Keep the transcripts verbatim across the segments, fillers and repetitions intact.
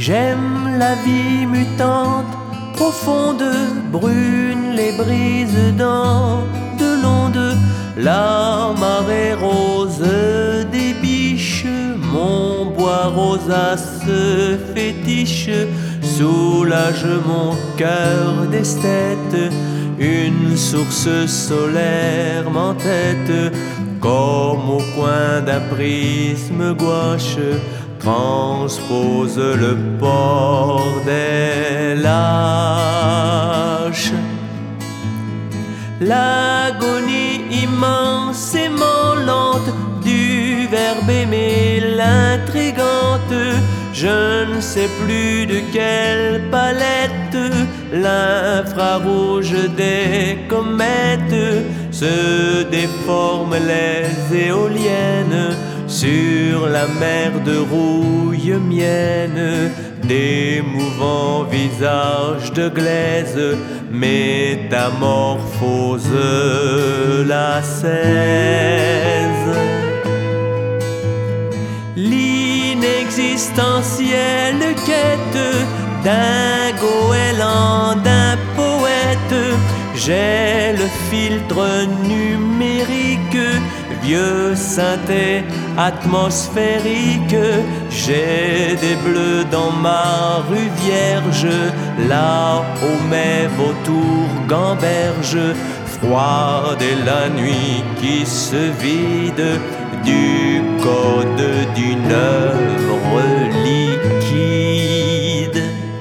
J'aime la vie mutante, profonde, brune, les brises dans de l'onde, la marée rose des biches, mon bois rosace fétiche, soulage mon cœur d'esthète, une source solaire m'entête, comme au coin d'un prisme gouache, transpose le port des lâches. L'agonie immensément lente du verbe aimer, l'intrigante, je ne sais plus de quelle palette, l'infrarouge des comètes se déforment les éoliennes sur la mer de rouille mienne, des mouvants visages de glaise métamorphose la seize. L'inexistentielle quête d'un goéland, d'un poète, j'ai le filtre numérique, vieux synthé atmosphérique, j'ai des bleus dans ma rue vierge, là où mes vautours gambergent, froide est la nuit qui se vide du code d'une œuvre liquide.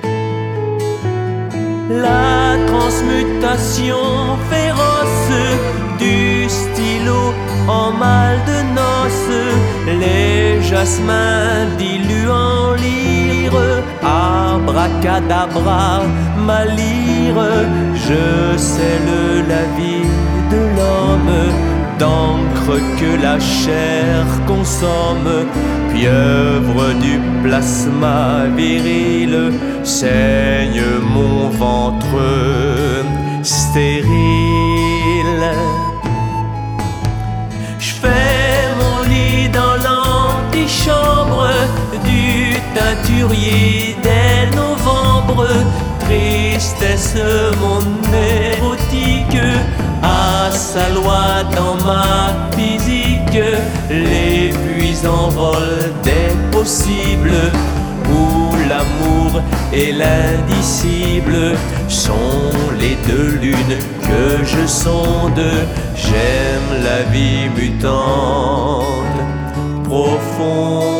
La transmutation féroce du stylo en mal de noces, les jasmins diluent en lyre, abracadabra, ma lyre, je scelle la vie de l'homme, d'encre que la chair consomme, pieuvre du plasma viril, saigne mon ventre stérile. J'fais mon lit dans l'antichambre du teinturier dès novembre, tristesse mon érotique a sa loi dans ma physique, l'épuisant vol des possibles, où l'amour et l'indicible sont les deux lunes que je sonde. J'aime la vie mutante, profonde.